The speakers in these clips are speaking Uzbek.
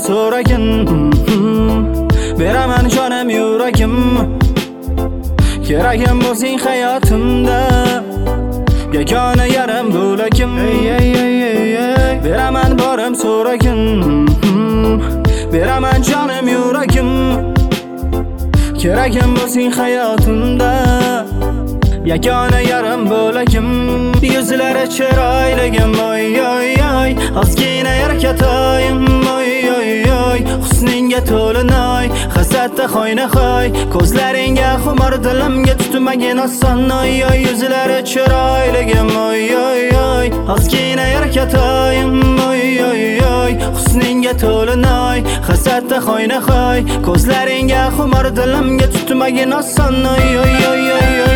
so'ragin, beraman jonim yuragim. Keragim bo'lsing hayotimda, yagona yarim bo'lagim. Beraman borim so'ragin, beraman jonim yuragim. Keragim bo'lsing hayotimda, yagona yarim bo'lagim. Yuzlari chiroyligim, oy oy oy, ozgina harakatoyim, oy oy oy, husningga to'linoy, hasatda xoynahoy, ko'zlaringga xumor, dilimga tutmagin oson, oy oy. Yuzlari chiroyligim, oy oy oy, ozgina harakatoyim, oy oy oy, husningga to'linoy, hasatda xoynahoy, ko'zlaringga xumor, dilimga tutmagin oson, oy oy oy oy oy.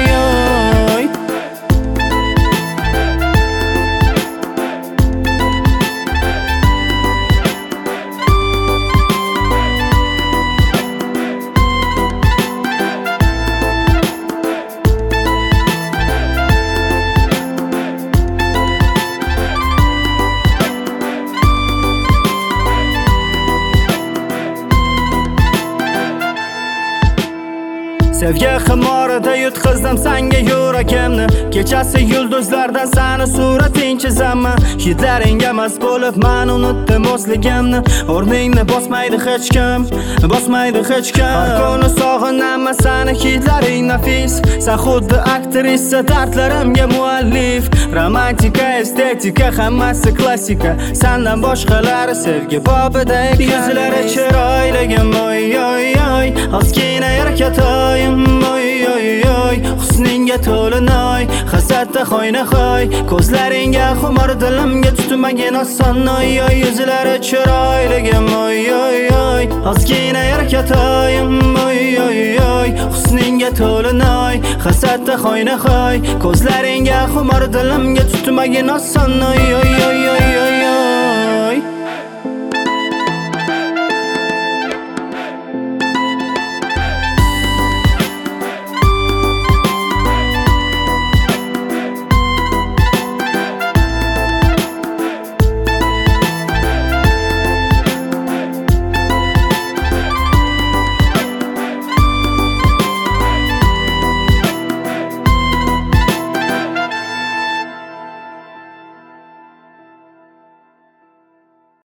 Sevgi ximorida yutqizdim senga yuragimni. Kechasi yulduzlardan seni surating chizaman. Hidlaringga mast bo'lib men unutdim o'zligimni. O'rningni bosmaydi hech kim, bosmaydi hech kim. Har kuni sog'inaman seni, hidlaring nafis. Sen xuddi aktrisa, dardlarimga muallif. Romantika, estetika, hammasi klassika. Sendan boshqalari sevgi bobidek. Yuzlari chiroyligim, oy oy oy, ozgina harakatoyim, oy oy oy, husningga to'linoy, hasatda xoynahoy, ko'zlaringga xumor, dilimga tutmagin oson, oy oy. Yuzlari chiroyligim, oy oy oy, ozgina harakatoyim, oy oy oy, husningga to'linoy, hasatda xoynahoy, ko'zlaringga xumor, dilimga tutmagin oson, oy oy oy oy oy.